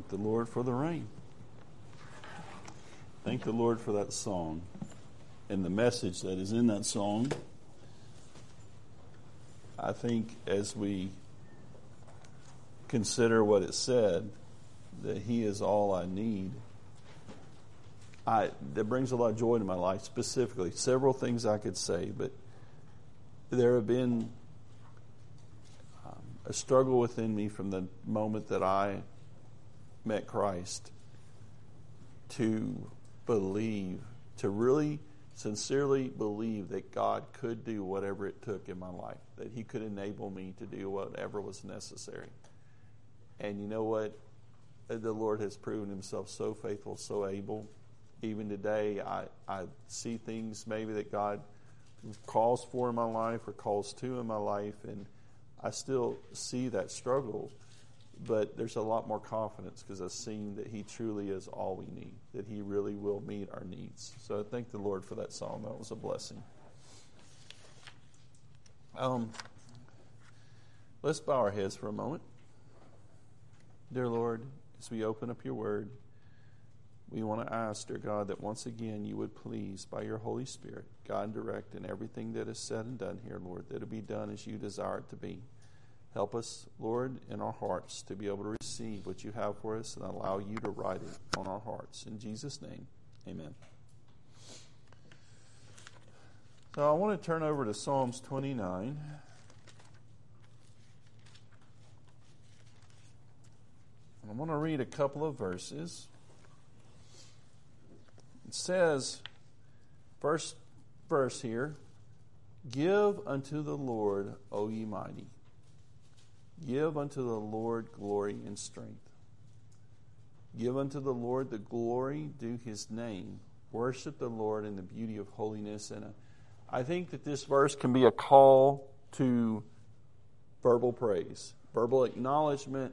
Thank the Lord for the rain. Thank the Lord for that song and the message that is in that song. I think as we consider what it said, that He is all I need, that brings a lot of joy to my life. Specifically, several things I could say, but there have been a struggle within me from the moment that I met Christ to believe, to really sincerely believe that God could do whatever it took in my life, that He could enable me to do whatever was necessary. And you know what? The Lord has proven Himself so faithful, so able. Even today, I see things maybe that God calls for in my life or calls to in my life, and I still see that struggle, but there's a lot more confidence because I've seen that He truly is all we need, that He really will meet our needs. So I thank the Lord for that song. That was a blessing. Let's bow our heads for a moment. Dear Lord, as we open up Your Word, we want to ask, dear God, that once again You would please, by Your Holy Spirit, guide and direct in everything that is said and done here, Lord, that it be done as You desire it to be. Help us, Lord, in our hearts to be able to receive what You have for us and allow You to write it on our hearts. In Jesus' name, amen. So I want to turn over to Psalms 29. I want to read a couple of verses. It says, first verse here, "Give unto the Lord, O ye mighty. Give unto the Lord glory and strength. Give unto the Lord the glory due His name. Worship the Lord in the beauty of holiness." And I think that this verse can be a call to verbal praise, verbal acknowledgement,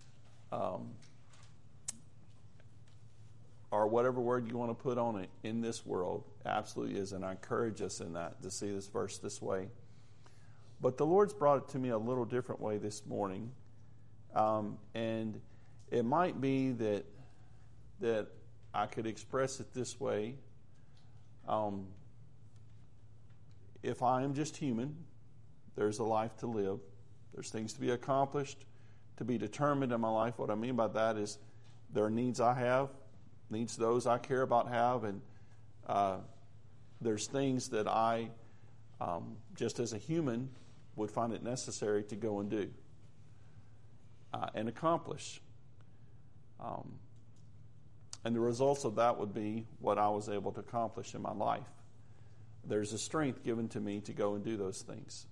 or whatever word you want to put on it in this world. Absolutely is. And I encourage us in that, to see this verse this way. But the Lord's brought it to me a little different way this morning. And it might be that I could express it this way. If I am just human, there's a life to live. There's things to be accomplished, to be determined in my life. What I mean by that is there are needs I have, needs those I care about have, and there's things that I, just as a human, would find it necessary to go and do and accomplish. And the results of that would be what I was able to accomplish in my life. There's a strength given to me to go and do those things.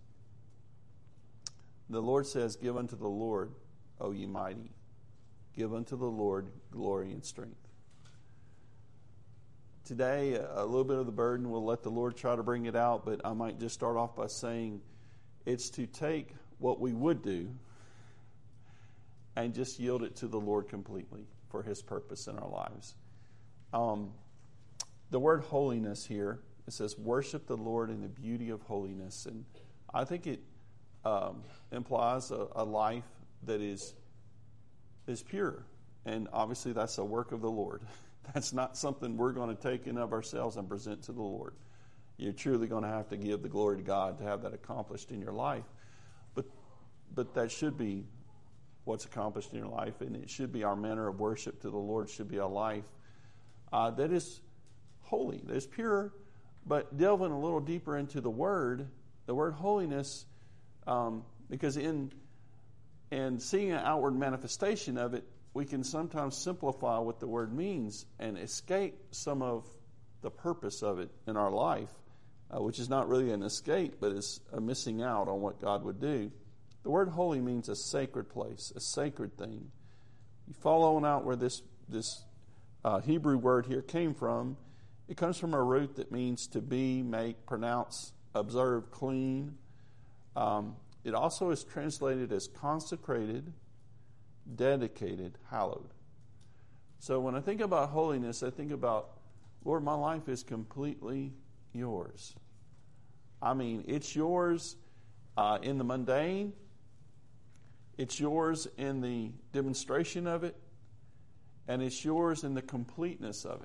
The Lord says, "Give unto the Lord, O ye mighty. Give unto the Lord glory and strength." Today, a little bit of the burden, we'll let the Lord try to bring it out, but I might just start off by saying it's to take what we would do and just yield it to the Lord completely for His purpose in our lives. The word holiness here, it says, "Worship the Lord in the beauty of holiness." And I think it implies a life that is pure. And obviously that's a work of the Lord. That's not something we're going to take in of ourselves and present to the Lord. You're truly going to have to give the glory to God to have that accomplished in your life. But that should be what's accomplished in your life, and it should be our manner of worship to the Lord. Should be a life that is holy, that is pure. But delving a little deeper into the word holiness, because in seeing an outward manifestation of it, we can sometimes simplify what the word means and escape some of the purpose of it in our life, which is not really an escape, but is a missing out on what God would do. The word holy means a sacred place, a sacred thing. You follow on out where this Hebrew word here came from. It comes from a root that means to be, make, pronounce, observe, clean. It also is translated as consecrated, dedicated, hallowed. So when I think about holiness, I think about, Lord, my life is completely yours. I mean, it's yours in the mundane. It's yours in the demonstration of it. And it's yours in the completeness of it.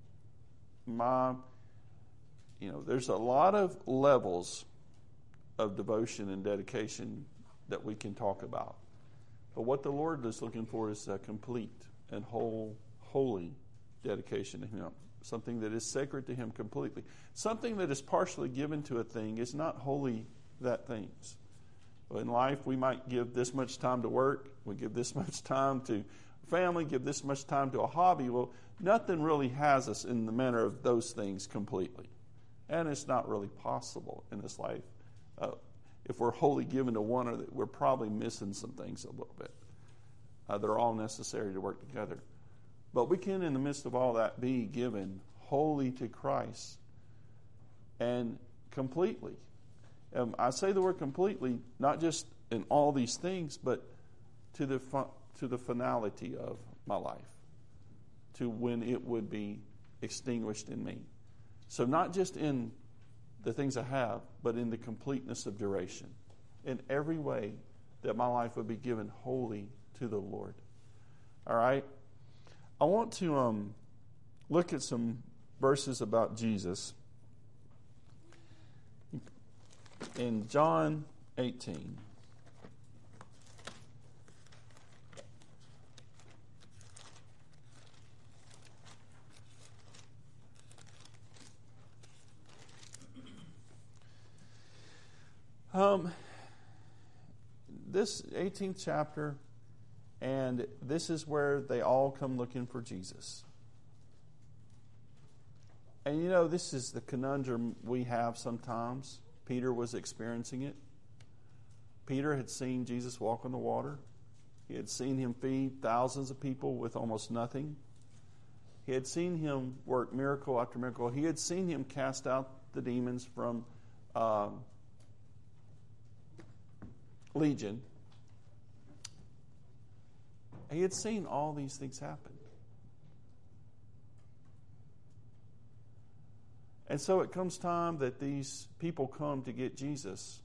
There's a lot of levels of devotion and dedication that we can talk about. But what the Lord is looking for is a complete and holy dedication to Him. Something that is sacred to Him completely. Something that is partially given to a thing is not wholly that thing's. In life, we might give this much time to work. We give this much time to family, give this much time to a hobby. Well, nothing really has us in the manner of those things completely. And it's not really possible in this life. If we're wholly given to one, we're probably missing some things a little bit. They're all necessary to work together. But we can, in the midst of all that, be given wholly to Christ and completely. I say the word completely, not just in all these things, but to the finality of my life, to when it would be extinguished in me. So not just in the things I have, but in the completeness of duration. In every way that my life would be given wholly to the Lord. All right? I want to look at some verses about Jesus. In John 18. This 18th chapter, and this is where they all come looking for Jesus. And this is the conundrum we have sometimes. Peter was experiencing it. Peter had seen Jesus walk on the water. He had seen Him feed thousands of people with almost nothing. He had seen Him work miracle after miracle. He had seen Him cast out the demons from Legion. He had seen all these things happen. And so it comes time that these people come to get Jesus.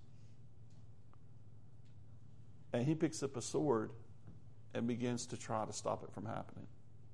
And He picks up a sword and begins to try to stop it from happening.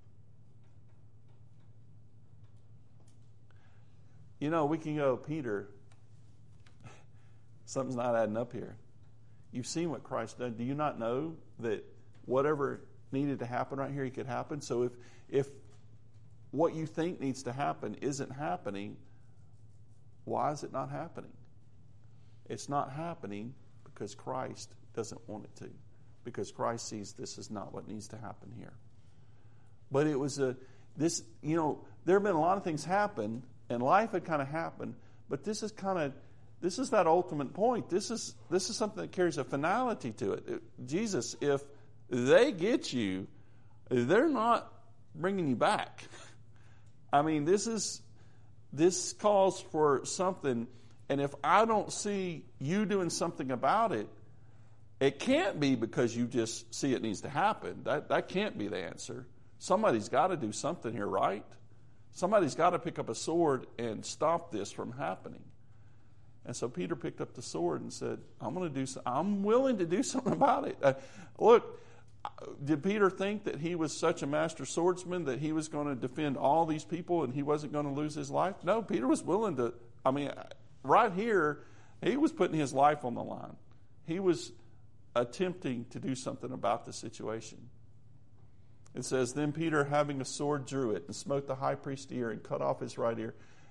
We can go, Peter, something's not adding up here. You've seen what Christ did. Do you not know that whatever needed to happen right here, He could happen? So if what you think needs to happen isn't happening, why is it not happening? It's not happening because Christ doesn't want it to. Because Christ sees this is not what needs to happen here. But it was there have been a lot of things happen, and life had kind of happened, but this is that ultimate point. This is something that carries a finality to it. Jesus, if they get you, they're not bringing you back. I mean, this calls for something, and if I don't see you doing something about it, it can't be because you just see it needs to happen. That can't be the answer. Somebody's got to do something here, right? Somebody's got to pick up a sword and stop this from happening. And so Peter picked up the sword and said, I'm willing to do something about it. Look, did Peter think that he was such a master swordsman that he was going to defend all these people and he wasn't going to lose his life? No, Peter was willing to. Right here, he was putting his life on the line. He was attempting to do something about the situation. It says, then Peter, having a sword, drew it and smote the high priest's ear and cut off his right ear.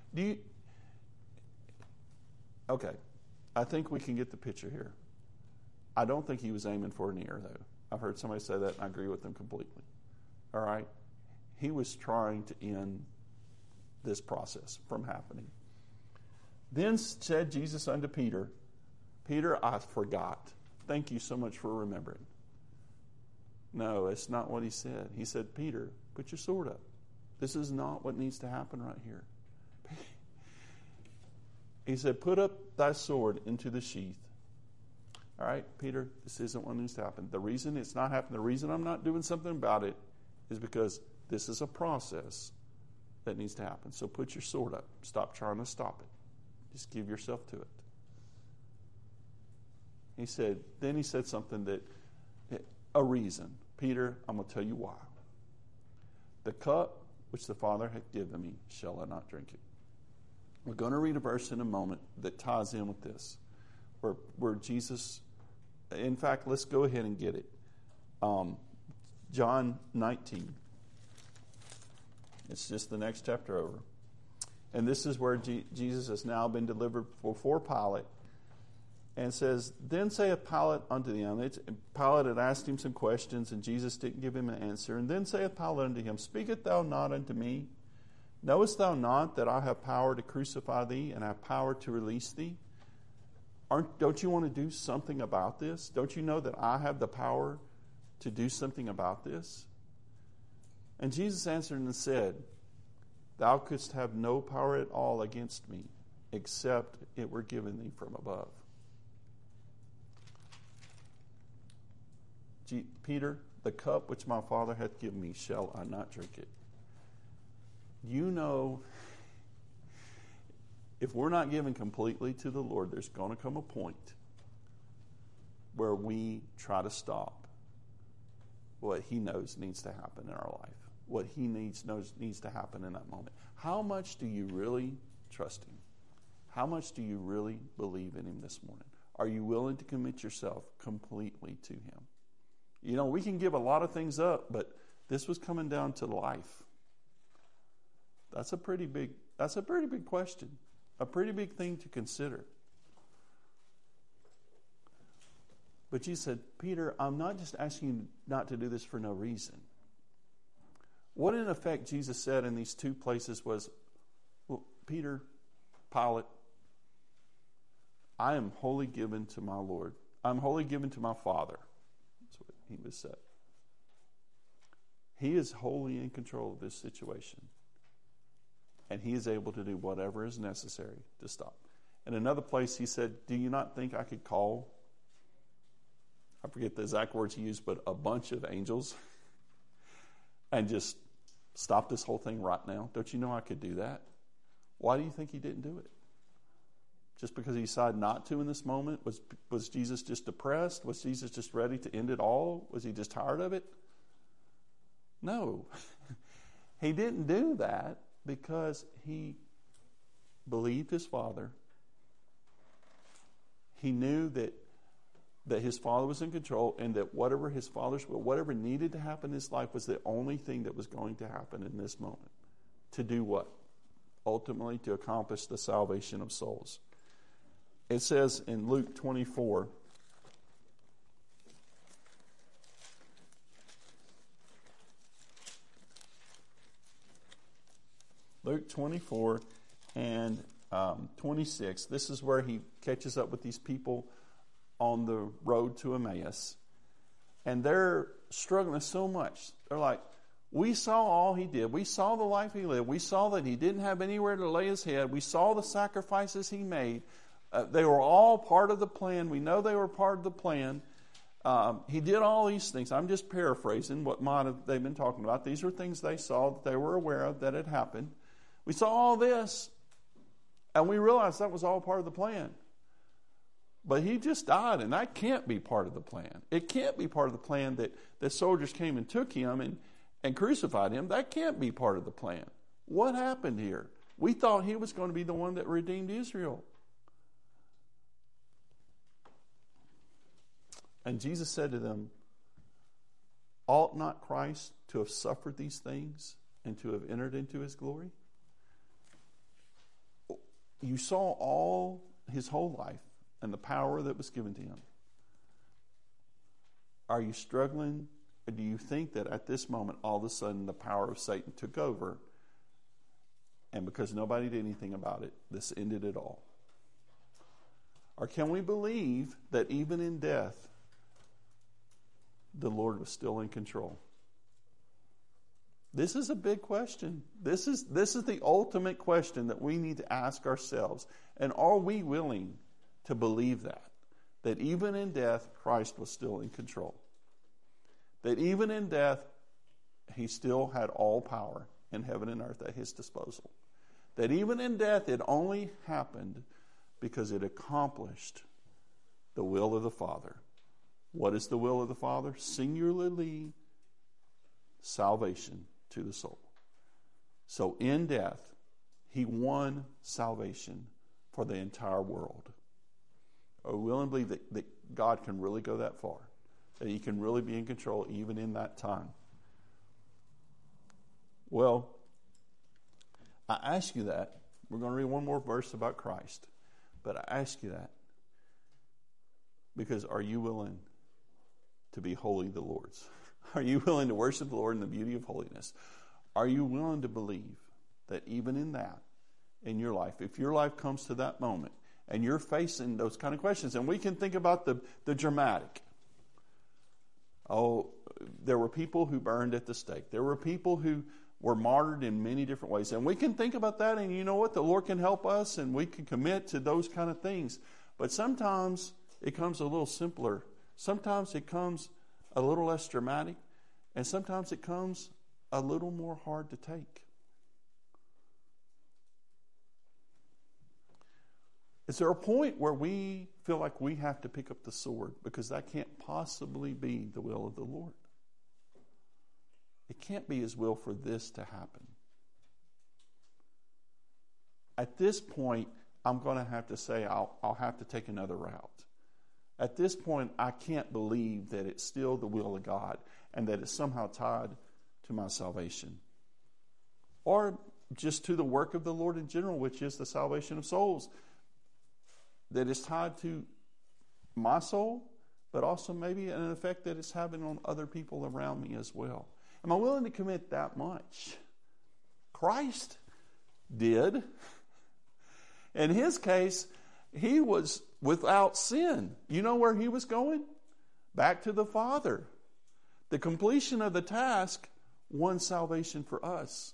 Okay, I think we can get the picture here. I don't think he was aiming for an ear, though. I've heard somebody say that, and I agree with them completely. All right? He was trying to end this process from happening. Then said Jesus unto Peter, Peter, I forgot. Thank you so much for remembering. No, it's not what he said. He said, Peter, put your sword up. This is not what needs to happen right here. He said, put up thy sword into the sheath. All right, Peter, this isn't what needs to happen. The reason it's not happening, the reason I'm not doing something about it is because this is a process that needs to happen. So put your sword up. Stop trying to stop it. Just give yourself to it. Then he said something a reason. Peter, I'm going to tell you why. The cup which the Father hath given me, shall I not drink it? We're going to read a verse in a moment that ties in with this, where Jesus, in fact, let's go ahead and get it. John 19. It's just the next chapter over. And this is where Jesus has now been delivered before Pilate. And says, then saith Pilate unto them, Pilate had asked him some questions, and Jesus didn't give him an answer. And then saith Pilate unto him, speakest thou not unto me? Knowest thou not that I have power to crucify thee, and have power to release thee? Don't you want to do something about this? Don't you know that I have the power to do something about this? And Jesus answered and said, thou couldst have no power at all against me, except it were given thee from above. Peter, the cup which my Father hath given me, shall I not drink it? You know, if we're not given completely to the Lord, there's going to come a point where we try to stop what He knows needs to happen in our life, what He knows needs to happen in that moment. How much do you really trust Him? How much do you really believe in Him this morning? Are you willing to commit yourself completely to Him? You know, we can give a lot of things up, but this was coming down to life. That's a pretty big question. A pretty big thing to consider. But Jesus said, Peter, I'm not just asking you not to do this for no reason. What in effect Jesus said in these two places was, well, Peter, Pilate, I am wholly given to my Lord. I'm wholly given to my Father. That's what he was said. He is wholly in control of this situation. And He is able to do whatever is necessary to stop. In another place He said, do you not think I could call, I forget the exact words He used, but a bunch of angels and just stop this whole thing right now? Don't you know I could do that? Why do you think He didn't do it? Just because He decided not to in this moment? Was Jesus just depressed? Was Jesus just ready to end it all? Was He just tired of it? No. He didn't do that because He believed His Father. He knew that His Father was in control, and that whatever His Father's will, whatever needed to happen in His life was the only thing that was going to happen in this moment. To do what? Ultimately, to accomplish the salvation of souls. It says in Luke 24, Luke 24 and 26, this is where He catches up with these people on the road to Emmaus. And they're struggling so much. They're like, we saw all He did. We saw the life He lived. We saw that He didn't have anywhere to lay His head. We saw the sacrifices He made. They were all part of the plan. We know they were part of the plan. He did all these things. I'm just paraphrasing what they've been talking about. These are things they saw that they were aware of that had happened. We saw all this, and we realized that was all part of the plan. But He just died, and that can't be part of the plan. It can't be part of the plan that soldiers came and took Him and crucified Him. That can't be part of the plan. What happened here? We thought He was going to be the one that redeemed Israel. And Jesus said to them, ought not Christ to have suffered these things and to have entered into His glory? You saw all His whole life and the power that was given to Him. Are you struggling? Or do you think that at this moment, all of a sudden, the power of Satan took over, and because nobody did anything about it, this ended it all? Or can we believe that even in death, the Lord was still in control? This is a big question. This is the ultimate question that we need to ask ourselves. And are we willing to believe that even in death, Christ was still in control? That even in death, He still had all power in heaven and earth at His disposal. That even in death, it only happened because it accomplished the will of the Father. What is the will of the Father? Singularly, salvation to the soul. So in death, he won salvation for the entire world. Are we willing to believe that God can really go that far? That he can really be in control even in that time? Well, I ask you that. We're going to read one more verse about Christ. But I ask you that because are you willing to be holy the Lord's? Are you willing to worship the Lord in the beauty of holiness? Are you willing to believe that even in that, in your life, if your life comes to that moment and you're facing those kind of questions, and we can think about the dramatic. Oh, there were people who burned at the stake. There were people who were martyred in many different ways. And we can think about that, and you know what? The Lord can help us, and we can commit to those kind of things. But sometimes it comes a little simpler. Sometimes it comes a little less dramatic, and sometimes it comes a little more hard to take. Is there a point where we feel like we have to pick up the sword because that can't possibly be the will of the Lord? It can't be his will for this to happen. At this point, I'm going to have to say I'll have to take another route. At this point, I can't believe that it's still the will of God and that it's somehow tied to my salvation. Or just to the work of the Lord in general, which is the salvation of souls. That is tied to my soul, but also maybe an effect that it's having on other people around me as well. Am I willing to commit that much? Christ did. In his case, he was without sin. You know where he was going? Back to the Father. The completion of the task won salvation for us.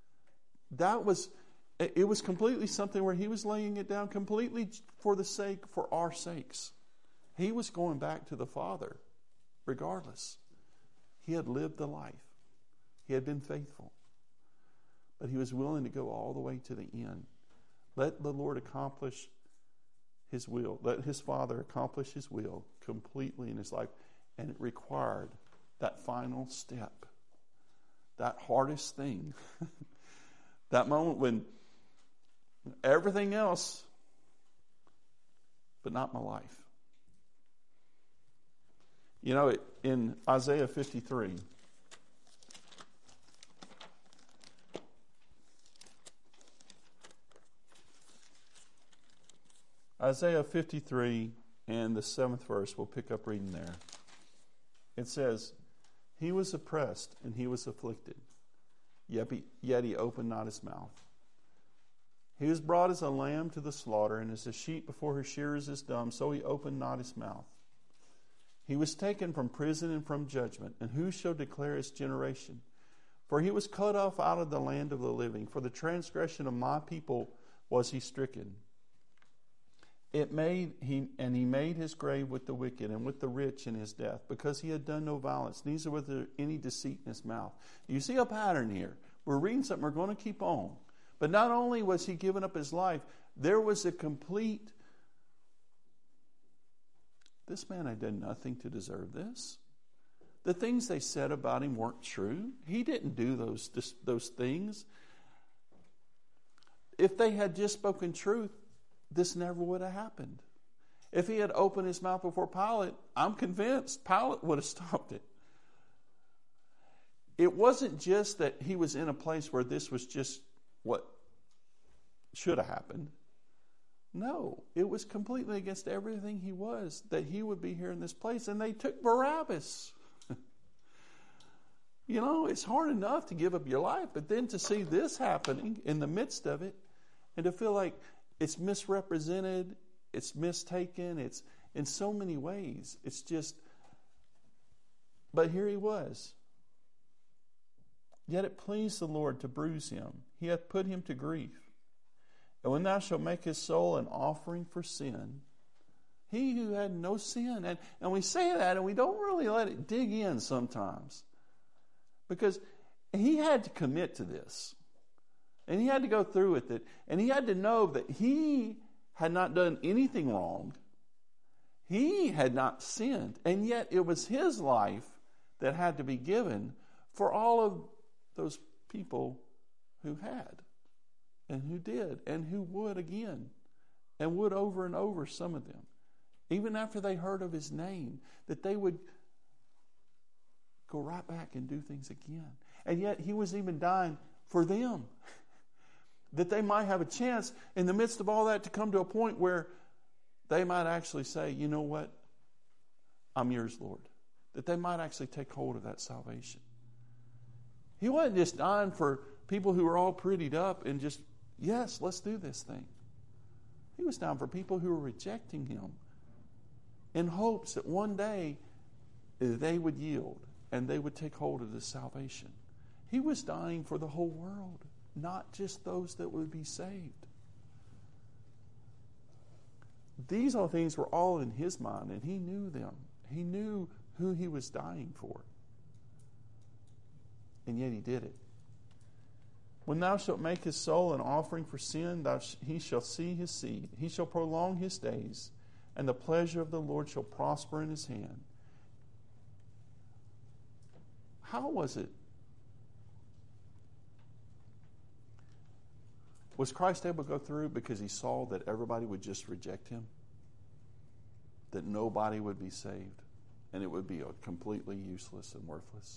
It was completely something where he was laying it down completely for our sakes. He was going back to the Father, regardless. He had lived the life. He had been faithful. But he was willing to go all the way to the end. Let the Lord accomplish his will. Let his Father accomplish his will completely in his life. And it required that final step. That hardest thing. That moment when everything else, but not my life. You know, in Isaiah 53, Isaiah 53 and the 7th verse, we'll pick up reading there. It says, "He was oppressed and he was afflicted, yet he opened not his mouth. He was brought as a lamb to the slaughter, and as a sheep before her shearers is dumb, so he opened not his mouth. He was taken from prison and from judgment, and who shall declare his generation? For he was cut off out of the land of the living. For the transgression of my people was he stricken. He made his grave with the wicked and with the rich in his death, because he had done no violence, neither was there any deceit in his mouth." You see a pattern here. We're reading something, we're going to keep on. But not only was he giving up his life, there was a complete, this man had done nothing to deserve this. The things they said about him weren't true. He didn't do those things. If they had just spoken truth, this never would have happened. If he had opened his mouth before Pilate, I'm convinced Pilate would have stopped it. It wasn't just that he was in a place where this was just what should have happened. No, it was completely against everything he was that he would be here in this place. And they took Barabbas. You know, it's hard enough to give up your life, but then to see this happening in the midst of it and to feel like it's misrepresented, it's mistaken, it's in so many ways. It's just, but here he was. Yet it pleased the Lord to bruise him. He hath put him to grief. And when thou shalt make his soul an offering for sin, he who had no sin. And we say that and we don't really let it dig in sometimes. Because he had to commit to this. And he had to go through with it. And he had to know that he had not done anything wrong. He had not sinned. And yet it was his life that had to be given for all of those people who had, and who did, and who would again, and would over and over, some of them. Even after they heard of his name, that they would go right back and do things again. And yet he was even dying for them. That they might have a chance in the midst of all that to come to a point where they might actually say, you know what? I'm yours, Lord. That they might actually take hold of that salvation. He wasn't just dying for people who were all prettied up and just, yes, let's do this thing. He was dying for people who were rejecting him in hopes that one day they would yield and they would take hold of this salvation. He was dying for the whole world, not just those that would be saved. These all things were all in his mind, and he knew them. He knew who he was dying for. And yet he did it. When thou shalt make his soul an offering for sin, he shall see his seed. He shall prolong his days, and the pleasure of the Lord shall prosper in his hand. How was it? Was Christ able to go through because he saw that everybody would just reject him? That nobody would be saved, and it would be completely useless and worthless?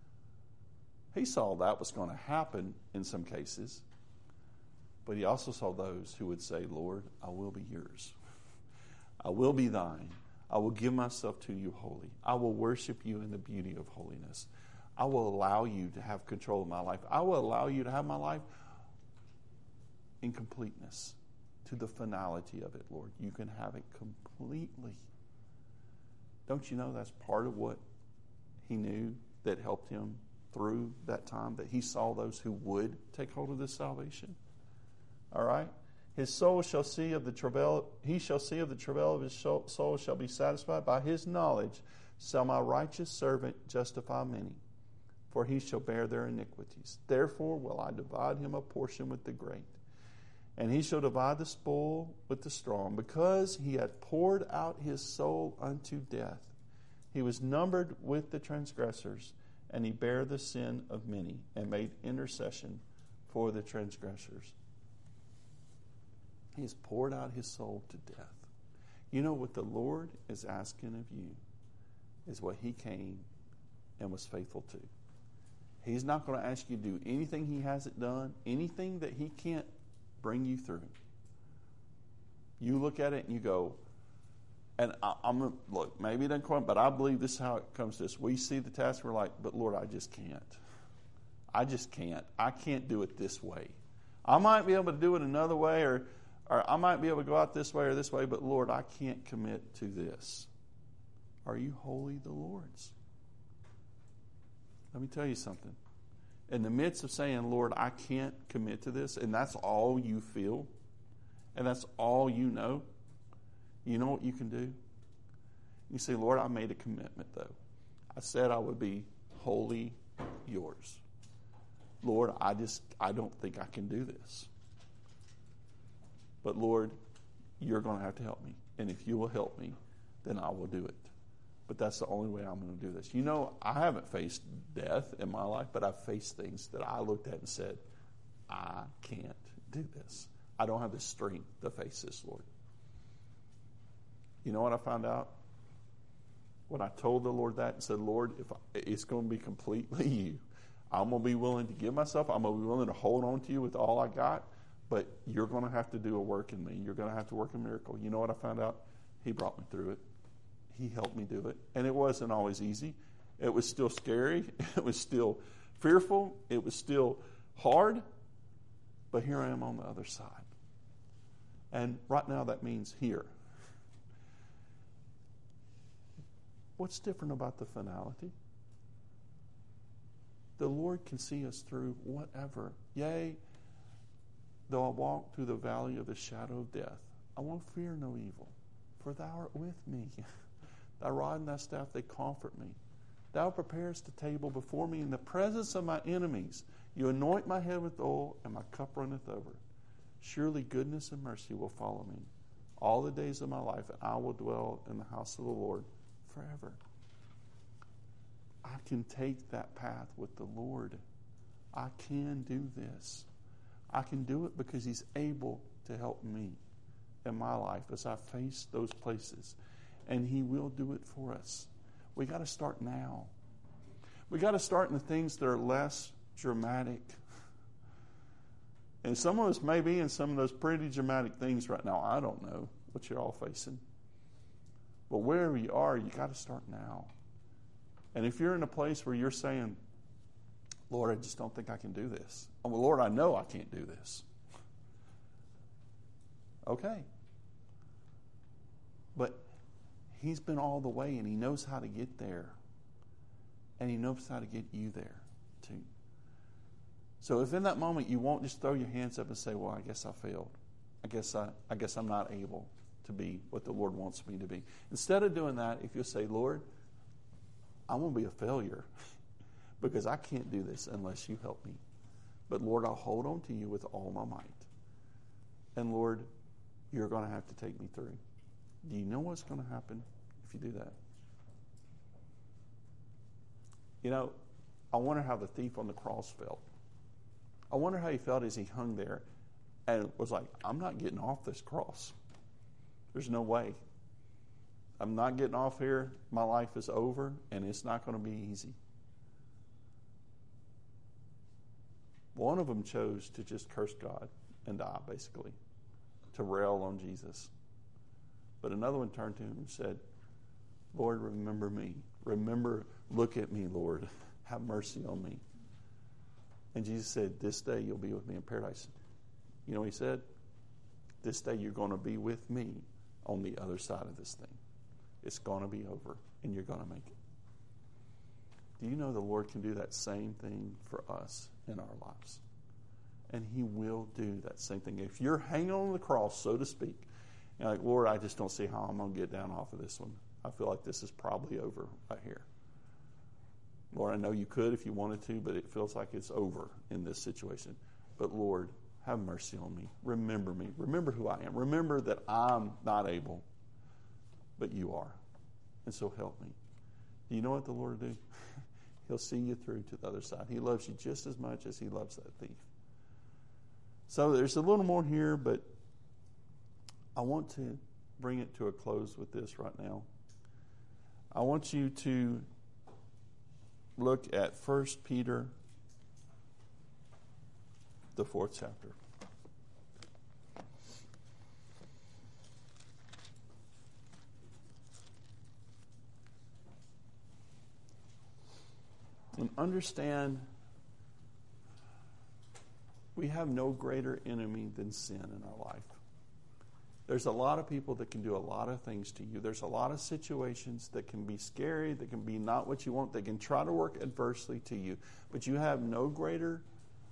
He saw that was going to happen in some cases, but he also saw those who would say, Lord, I will be yours. I will be thine. I will give myself to you wholly. I will worship you in the beauty of holiness. I will allow you to have control of my life. I will allow you to have my life in completeness, to the finality of it, Lord. You can have it completely. Don't you know that's part of what he knew that helped him through that time, that he saw those who would take hold of this salvation? All right? His soul shall see of the travail, he shall see of the travail of his soul shall be satisfied. By his knowledge shall my righteous servant justify many, for he shall bear their iniquities. Therefore will I divide him a portion with the great, and he shall divide the spoil with the strong, because he had poured out his soul unto death. He was numbered with the transgressors, and he bare the sin of many, and made intercession for the transgressors. He has poured out his soul to death. You know what the Lord is asking of you is what he came and was faithful to. He's not going to ask you to do anything he hasn't done, anything that he can't bring you through. You look at it and you go, and look, maybe it doesn't quite, but I believe this is how it comes to us. We see the task, we're like, but Lord, I just can't. I just can't. I can't do it this way. I might be able to do it another way, or I might be able to go out this way or this way, but Lord, I can't commit to this. Are you wholly the Lord's? Let me tell you something. In the midst of saying, Lord, I can't commit to this, and that's all you feel, and that's all you know what you can do? You say, Lord, I made a commitment, though. I said I would be wholly yours. Lord, I don't think I can do this. But Lord, you're going to have to help me. And if you will help me, then I will do it. But that's the only way I'm going to do this. You know, I haven't faced death in my life, but I've faced things that I looked at and said, I can't do this. I don't have the strength to face this, Lord. You know what I found out? When I told the Lord that and said, Lord, if it's going to be completely you, I'm going to be willing to give myself. I'm going to be willing to hold on to you with all I got. But you're going to have to do a work in me. You're going to have to work a miracle. You know what I found out? He brought me through it. He helped me do it. And it wasn't always easy. It was still scary. It was still fearful. It was still hard. But here I am on the other side. And right now that means here. What's different about the finality? The Lord can see us through whatever. Yea, though I walk through the valley of the shadow of death, I won't fear no evil, for thou art with me. Thy rod and thy staff, they comfort me. Thou preparest a table before me in the presence of my enemies. You anoint my head with oil, and my cup runneth over. Surely goodness and mercy will follow me all the days of my life, and I will dwell in the house of the Lord forever. I can take that path with the Lord. I can do this. I can do it because He's able to help me in my life as I face those places. And He will do it for us. We got to start now. We got to start in the things that are less dramatic. And some of us may be in some of those pretty dramatic things right now. I don't know what you're all facing. But wherever you are, you got to start now. And if you're in a place where you're saying, Lord, I just don't think I can do this. Oh, well, Lord, I know I can't do this. Okay. But He's been all the way, and He knows how to get there. And He knows how to get you there, too. So if in that moment you won't just throw your hands up and say, well, I guess I failed. I guess I'm not able to be what the Lord wants me to be. Instead of doing that, if you'll say, Lord, I'm going to be a failure because I can't do this unless you help me. But Lord, I'll hold on to you with all my might. And Lord, you're going to have to take me through. Do you know what's going to happen if you do that? You know, I wonder how the thief on the cross felt. I wonder how he felt as he hung there and was like, I'm not getting off this cross. There's no way. I'm not getting off here. My life is over, and it's not going to be easy. One of them chose to just curse God and die, basically, to rail on Jesus. But another one turned to him and said, Lord, remember me. Look at me, Lord. Have mercy on me. And Jesus said, this day you'll be with me in paradise. You know what He said? This day you're going to be with me on the other side of this thing. It's going to be over, and you're going to make it. Do you know the Lord can do that same thing for us in our lives? And He will do that same thing. If you're hanging on the cross, so to speak, and like, Lord, I just don't see how I'm going to get down off of this one. I feel like this is probably over right here. Lord, I know you could if you wanted to, but it feels like it's over in this situation. But Lord, have mercy on me. Remember me. Remember who I am. Remember that I'm not able, but you are. And so help me. Do you know what the Lord will do? He'll see you through to the other side. He loves you just as much as He loves that thief. So there's a little more here, but I want to bring it to a close with this right now. I want you to look at 1 Peter, the 4th chapter. And understand, we have no greater enemy than sin in our life. There's a lot of people that can do a lot of things to you. There's a lot of situations that can be scary, that can be not what you want, that can try to work adversely to you. But you have no greater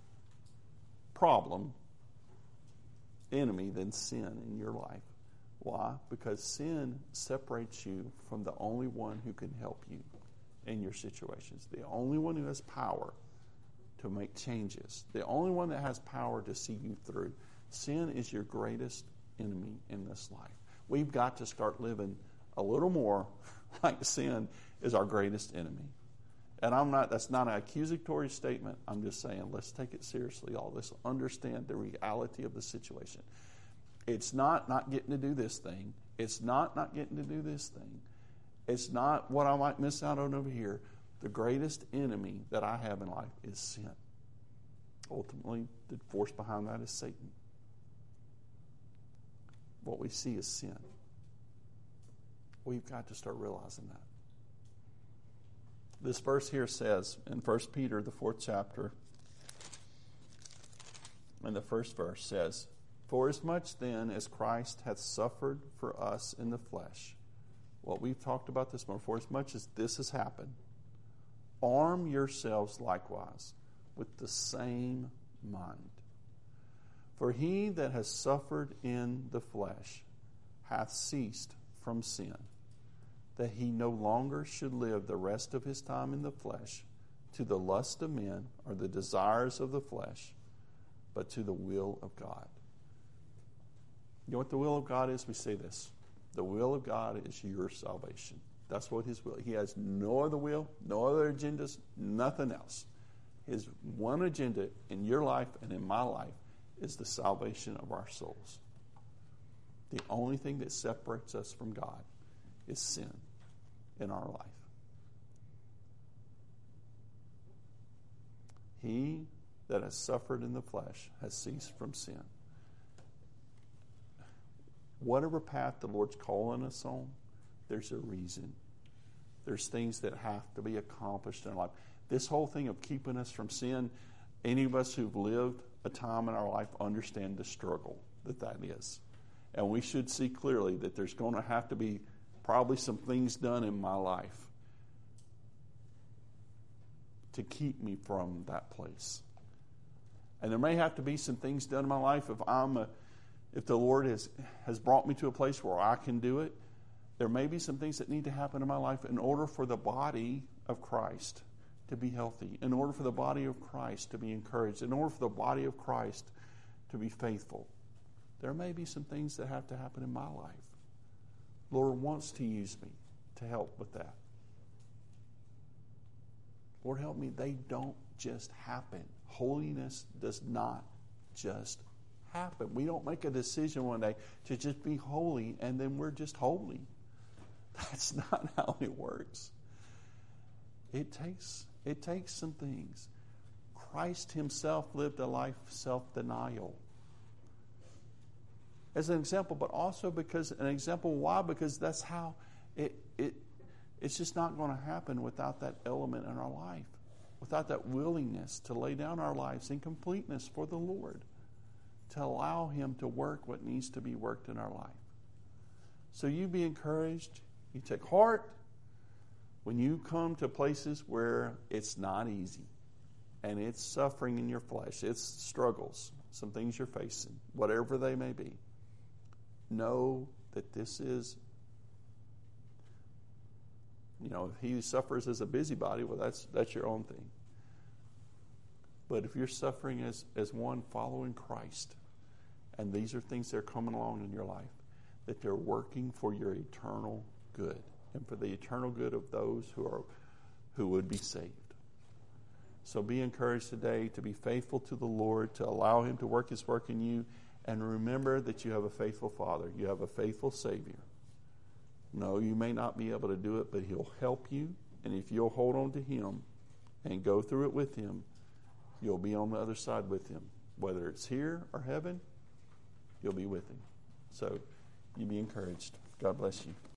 enemy than sin in your life. Why? Because sin separates you from the only one who can help you in your situations. The only one who has power to make changes. The only one that has power to see you through. Sin is your greatest enemy in this life. We've got to start living a little more like sin is our greatest enemy. And that's not an accusatory statement. I'm just saying, let's take it seriously. All this, understand the reality of the situation. It's not getting to do this thing. It's not getting to do this thing. It's not what I might miss out on over here. The greatest enemy that I have in life is sin. Ultimately, the force behind that is Satan. What we see is sin. We've got to start realizing that. This verse here says in 1 Peter, the 4th chapter, and the first verse says, For as much then as Christ hath suffered for us in the flesh, what we've talked about this morning, for as much as this has happened, arm yourselves likewise with the same mind. For he that has suffered in the flesh hath ceased from sin, that he no longer should live the rest of his time in the flesh to the lust of men or the desires of the flesh, but to the will of God. You know what the will of God is? We say this. The will of God is your salvation. That's what His will. He has no other will, no other agendas, nothing else. His one agenda in your life and in my life is the salvation of our souls. The only thing that separates us from God is sin in our life. He that has suffered in the flesh has ceased from sin. Whatever path the Lord's calling us on, there's a reason. There's things that have to be accomplished in life. This whole thing of keeping us from sin, any of us who've lived a time in our life understand the struggle that is. And we should see clearly that there's going to have to be probably some things done in my life to keep me from that place. And there may have to be some things done in my life if the Lord has brought me to a place where I can do it. There may be some things that need to happen in my life in order for the body of Christ to be healthy, in order for the body of Christ to be encouraged, in order for the body of Christ to be faithful. There may be some things that have to happen in my life. Lord wants to use me to help with that. Lord, help me. They don't just happen. Holiness does not just happen. We don't make a decision one day to just be holy and then we're just holy. That's not how it works. It takes some things. Christ himself lived a life of self-denial. As an example, but also why? Because that's how it's just not going to happen without that element in our life, without that willingness to lay down our lives in completeness for the Lord, to allow him to work what needs to be worked in our life. So you be encouraged. You take heart when you come to places where it's not easy and it's suffering in your flesh, it's struggles, some things you're facing, whatever they may be. Know that this is, if he suffers as a busybody, well, that's your own thing. But if you're suffering as one following Christ, and these are things that are coming along in your life, that they're working for your eternal good and for the eternal good of those who would be saved. So be encouraged today to be faithful to the Lord, to allow him to work his work in you, and remember that you have a faithful Father. You have a faithful Savior. No, you may not be able to do it, but he'll help you, and if you'll hold on to him and go through it with him, you'll be on the other side with him. Whether it's here or heaven, you'll be with him. So you be encouraged. God bless you.